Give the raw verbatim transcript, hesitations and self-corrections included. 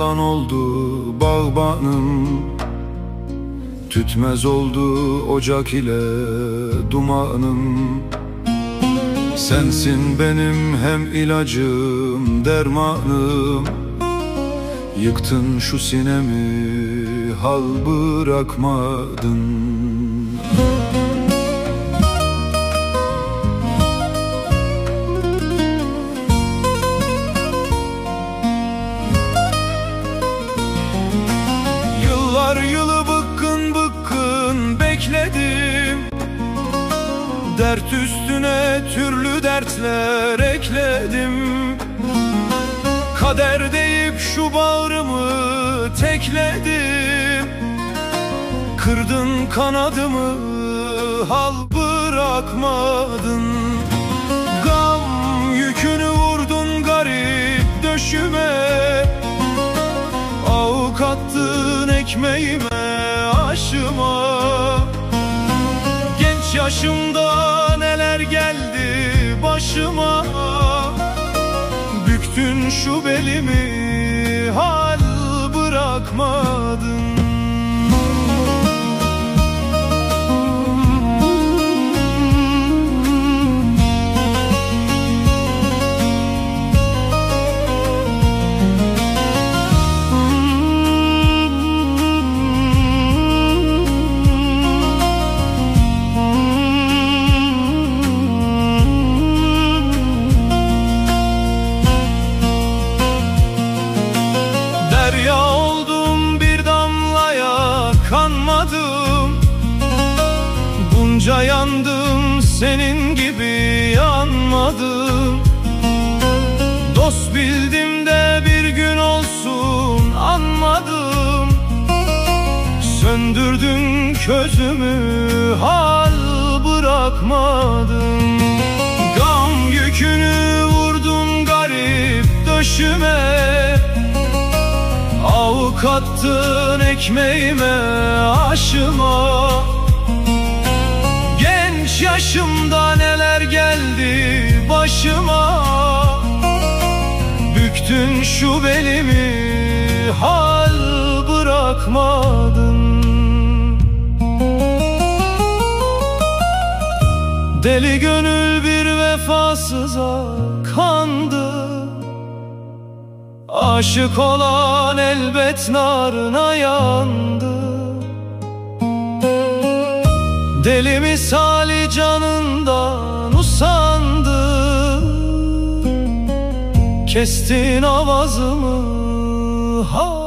Fidan oldu bağbanım, tütmez oldu ocak ile dumanım. Sensin benim hem ilacım, dermanım. Yıktın şu sinemi, hal bırakmadın. Yıllar yılı bıkkın bıkkın bekledim, dert üstüne türlü dertler ekledim. Kader deyip şu bağrımı tekledim. Kırdın kanadımı, hal bırakmadın. Gam yükünü vurdun garip döşüme. Avuk attın ekmeğime, aşıma. Genç yaşımda neler geldi başıma. Büktün şu belimi, hal bırakmadın. Derya oldum bir damlaya kanmadım. Bunca yandım senin gibi yanmadım. Dost bildim de bir gün olsun anmadım. Söndürdün közümü, hal bırakmadın. Gam yükünü vurdun garip döşüme. Avuk attın ekmeğime, aşıma. Genç yaşımda neler geldi başıma. Büktün şu belimi, hal bırakmadın. Deli gönül bir vefasıza kandı. Aşık olan elbet narına yandı. Deli misali canından usandı. Kestin avazımı, ha